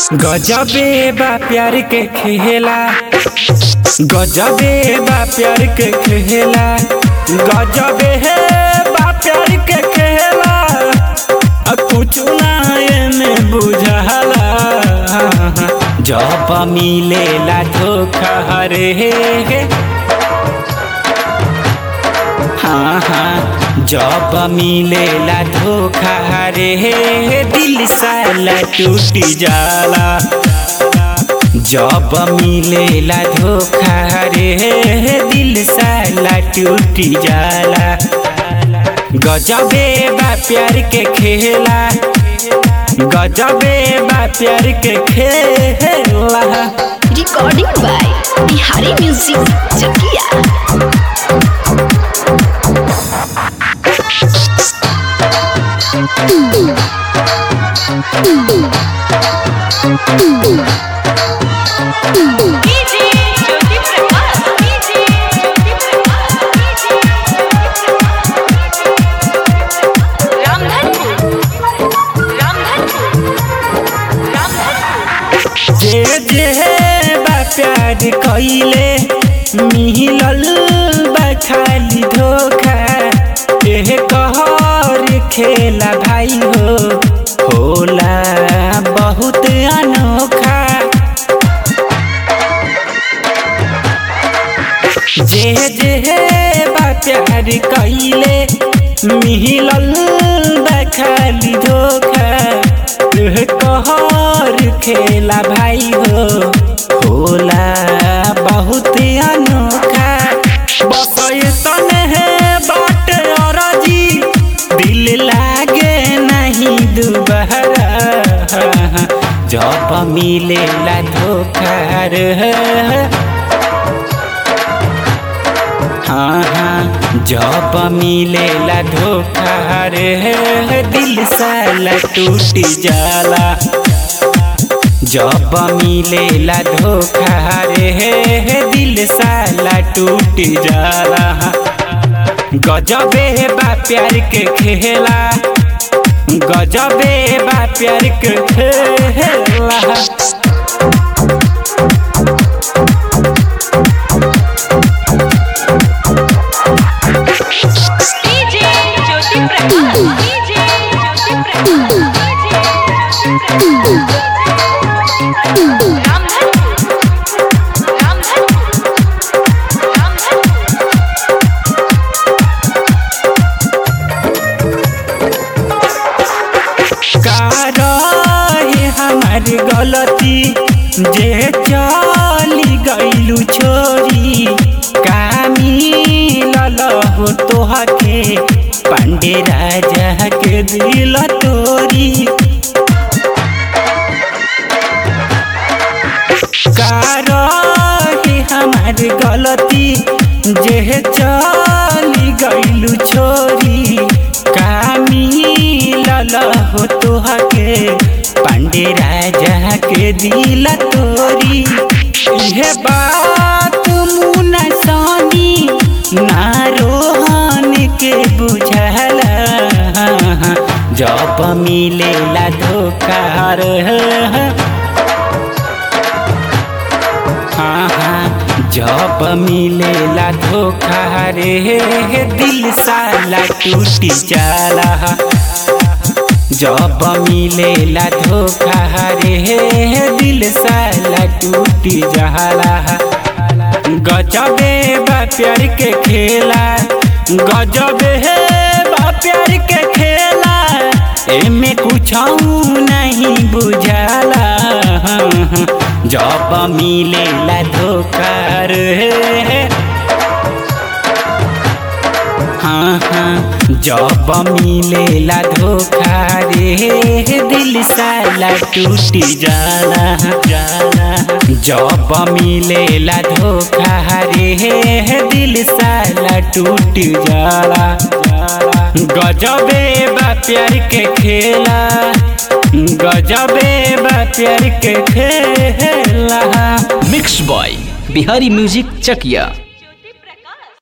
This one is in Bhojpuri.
गजबे बा प्यार के खेला, गजबे बा प्यार के खेला, गजबे है बा प्यार के खेला। कुछ ना में बुझाला जब मिलेला धोखा रे। हाँ हाँ जब मिलेला धोखा रे दिल साला टूट जाला। जब मिलेला धोखा रे दिल साला टूट जाला। गजबे बा प्यार के खेला, गजबे बा प्यार के खेला। Recording by Bihari music Chakiya. जे जे बा प्यार कइले मिलल बा खाली धोखा। एह कहर खेला भाई हो होला बहुत अनोखा। जे जे बा प्यार कइले मिलल बा खाली धोखा। एह कहर खेला भाई हो होला बहुत अनोखा। बस तने है बाट अरजी दिल लागे नहीं दुबारा। जब मिलेला धोखा रे। हाँ हाँ जब मिलेला धोखा रे दिल साला टूट जाला। जब मिलेला धोखा रे दिल साला टूट जाला। गजबे बा प्यार के खेला, गजबे बा प्यार के खेला। हमारी गलती जे चली गईलू छोरी। का मिलल हो तोहके पांडे राजा के दिल तोरी। का रही हमारी गलती जे चली गईलू छोरी। का मिलल हो तोहके पांडे राजा के दिल तोरी। यह बात मुना सानी ना रोहन के बुझला। जब मिलेला धोखा रे। हाँ हाँ जब मिलेला धोखा रे दिल साला टूट जाला। जब मिलेला धोखा रे दिल साला टूट जाला। गजबे बा प्यार के खेला, गजबे बा प्यार के खेला। एमे कुछ नहीं बुझाला। जब मिलेला धोखा रे। हाँ हाँ जब मिलेला धोखा रे दिल साला टूट जाला। जब मिलेला धोखा रे दिल साला टूट जाला। गजबे बा प्यार के खेला, गजबे बा प्यार के खेला। मिक्स बॉय बिहारी म्यूजिक चकिया।